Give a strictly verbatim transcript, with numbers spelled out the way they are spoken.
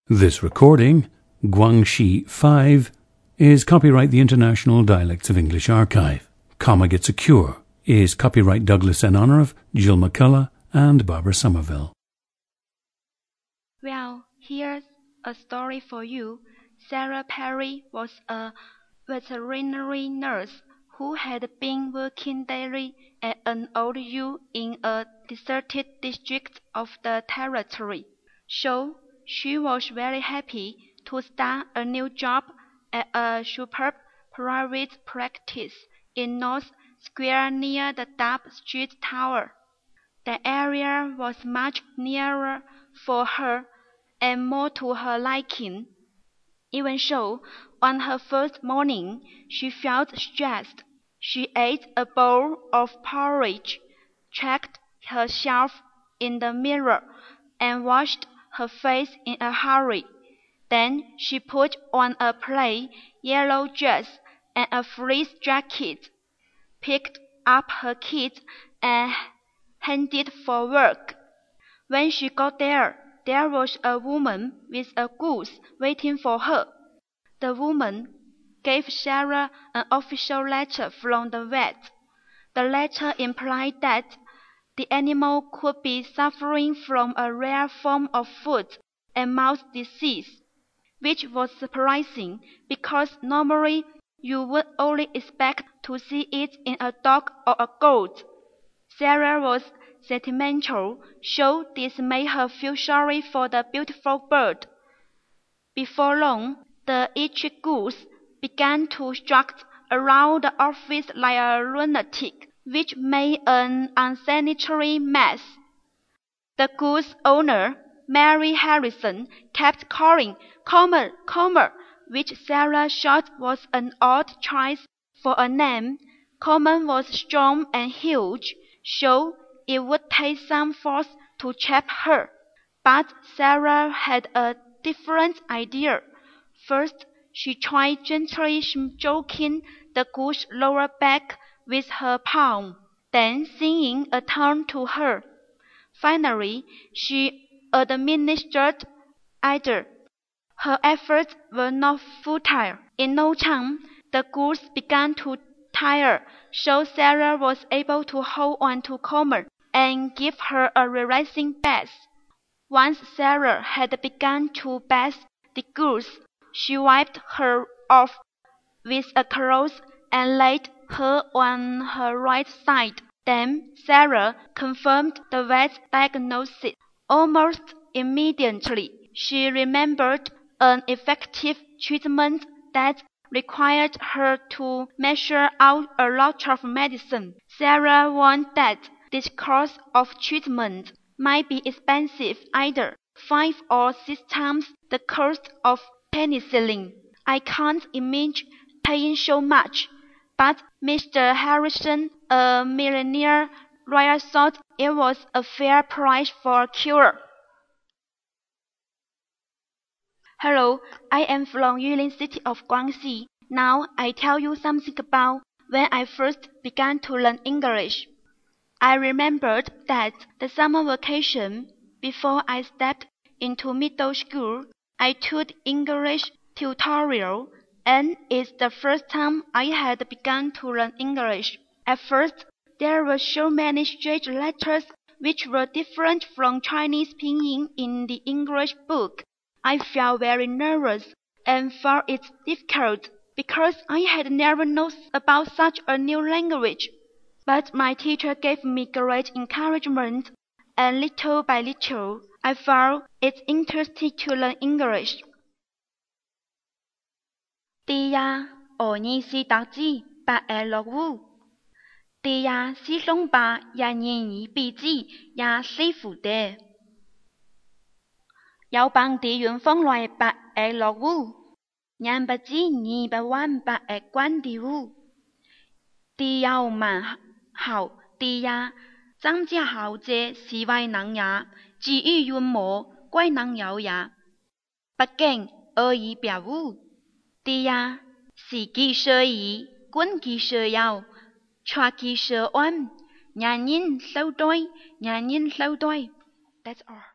This recording, Guangxi five, is copyright the International Dialects of English Archive. Comma Gets a Cure is copyright Douglas in honor of Jill McCullough and Barbara Somerville. Well, here's a story for you. Sarah Perry was a veterinary nurse who had been working daily at an old zoo in a deserted district of the territory. So she was very happy to start a new job at a superb private practice in North Square near the Dub Street Tower. The area was much nearer for her and more to her liking. Even so, on her first morning, she felt stressed. She ate a bowl of porridge, checked herself in the mirror, and washed her face in a hurry. Then she put on a plain yellow dress and a fleece jacket, picked up her kit, and headed for work. When she got there, there was a woman with a goose waiting for her. The woman gave Sarah an official letter from the vet. The letter implied that the animal could be suffering from a rare form of foot and mouth disease, which was surprising because normally you would only expect to see it in a dog or a goat. Sarah was sentimental, so this made her feel sorry for the beautiful bird. Before long, the itchy goose began to strut around the office like a lunatic, which made an unsanitary mess. The goose owner, Mary Harrison, kept calling, "Comer, Comer," which Sarah thought was an odd choice for a name. Comer was strong and huge, so it would take some force to trap her. But Sarah had a different idea. First, she tried gently stroking the goose's lower back with her palm, then singing a tune to her. Finally, she administered either. Her efforts were not futile. In no time, the goose began to tire, so Sarah was able to hold on to Comer and give her a relaxing bath. Once Sarah had begun to bath the goose, she wiped her off with a cloth and laid her on her right side. Then Sarah confirmed the vet's diagnosis. Almost immediately, she remembered an effective treatment that required her to measure out a lot of medicine. Sarah warned that this course of treatment might be expensive, either five or six times the cost of penicillin. "I can't imagine paying so much," but Mister Harrison, a millionaire lawyer, thought it was a fair price for a cure. Hello, I am from Yulin City of Guangxi. Now I tell you something about when I first began to learn English. I remembered that the summer vacation, before I stepped into middle school, I took English tutorial, and it's the first time I had begun to learn English. At first, there were so many strange letters which were different from Chinese pinyin in the English book. I felt very nervous and found it difficult because I had never known about such a new language. But my teacher gave me great encouragement, and little by little, I found it interesting to learn English. Đi ya, ở nhi si tạc chi, bà e lọc wu. Đi ya, si sông bà, ya nhi nhi bị chi, ya si phụ đề. Yào bằng đi yuan phong loài bà e lọc wu. Nhan bà chi nhi bà wan bà e quan đi wu. Đi yào mà hảo, đi ya, zang jia hảo jie si vai nang ya, ji yu yun mo, quay nang yào ya. Bà kênh, ở yi bia wu. Đi ya, si kỳ sơ yi, quân kỳ sơ yào, chua kỳ sơ oan, nhà nhìn sâu đôi, nhà nhìn sâu đôi. That's all.